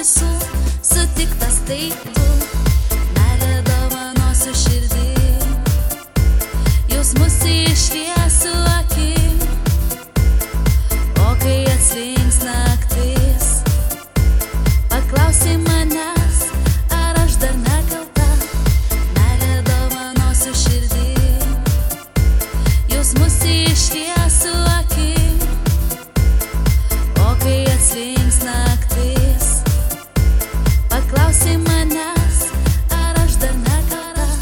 visų sutiktas tai tu. Meilę dovanosiu širdį, jausmus išliesiu akim. O kai atslinks naktis, paklausi manęs, ar aš dar nekalta. Meilę dovanosiu širdį, jausmus išliesiu akim. O kai atslinks naktis, paklausi manęs, ar aš dar nekalta.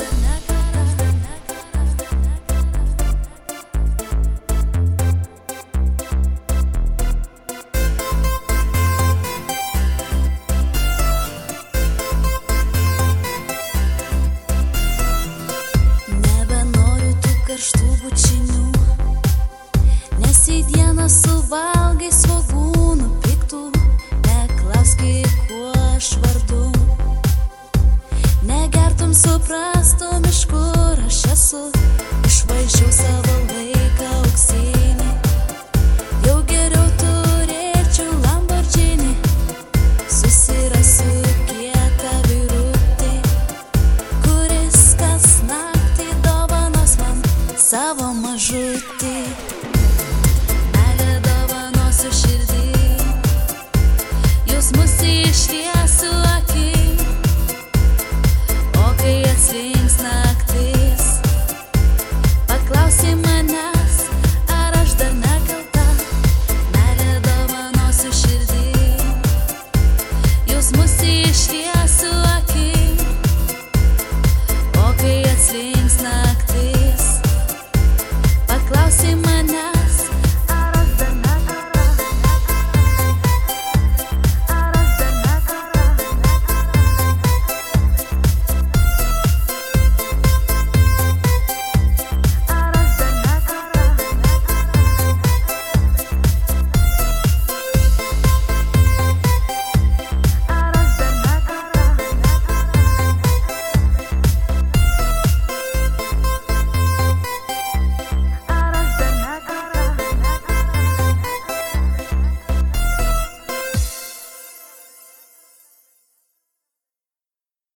Nebenoriu tų karštų bučinių, nes į dieną suvalgai svogūnų piktų. Neklausk, kuo aš vardu, negertum, suprastum, iš kur aš esu. Išvaišiau savo laiką auksinį, jau geriau turėčiau Lamborghini. Susirasiu kietą vyrutį, kuris kas naktį dovanos man savo mažutį. Meilę dovanosiu širdį, jausmus išliesiu akim. O kai atslinks naktis, paklausi manęs, ar aš dar nekalta. Meilę dovanosiu širdį, jausmus išliesiu